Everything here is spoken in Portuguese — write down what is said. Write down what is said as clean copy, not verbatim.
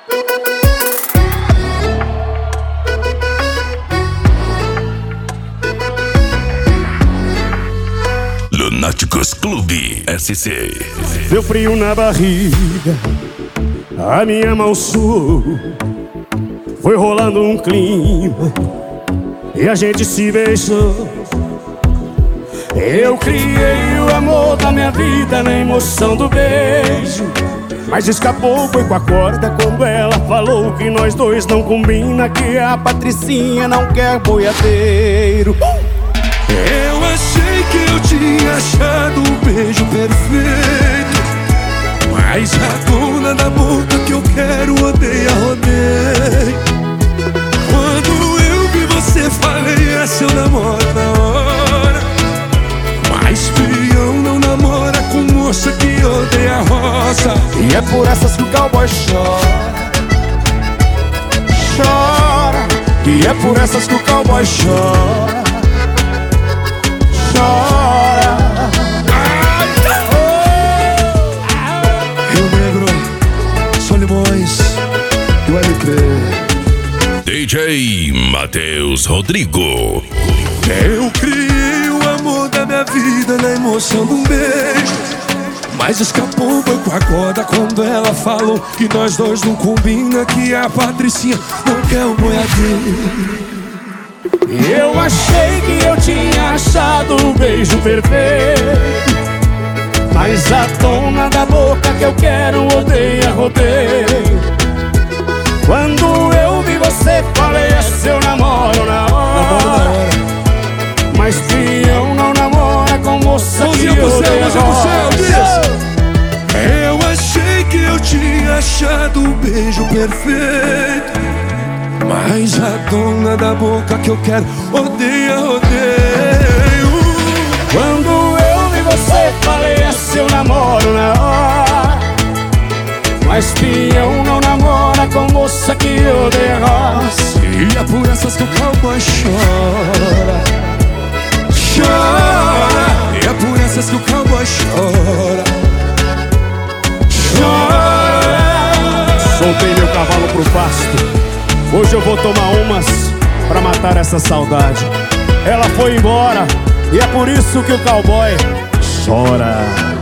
Lunáticos Clube SC. Deu frio na barriga, a minha mão suou. Foi rolando um clima e a gente se beijou. Eu criei o amor da minha vida na emoção do beijo, mas escapou, foi com a corda quando ela falou que nós dois não combina, que a Patricinha não quer boiadeiro. Eu achei que eu tinha achado o beijo perfeito, mas a dona da boca que eu quero odeia, rodeio. Quando eu vi você, falei, essa eu namoro na hora. Mas peão não namora com moça que odeia a roça. E é por essas que o cowboy chora, chora. E é por essas que o cowboy chora, chora. Rio Negro, Solimões e o LP. DJ Matheus Rodrigo. Eu criei o amor da minha vida na emoção de um beijo, mas escapou, foi com a corda quando ela falou que nós dois não combina, que a Patricinha não quer o boiadeiro. Eu achei que eu tinha achado o beijo perfeito, mas a dona da boca que eu quero odeia, rodeio. Quando eu vi você, falei, é seu namoro na hora. Mas peão não namora com moça que odeia a roça. Eu achei que eu tinha achado o beijo perfeito, mas a dona da boca que eu quero odeia, rodeio. Quando eu vi você, falei, é seu namoro na hora. Mas peão não namora com moça que odeia a roça. E é por essas que o cowboy chora, chora. E é por essas que o cowboy chora, chora. Soltei meu cavalo pro pasto, hoje eu vou tomar umas pra matar essa saudade. Ela foi embora e é por isso que o cowboy chora.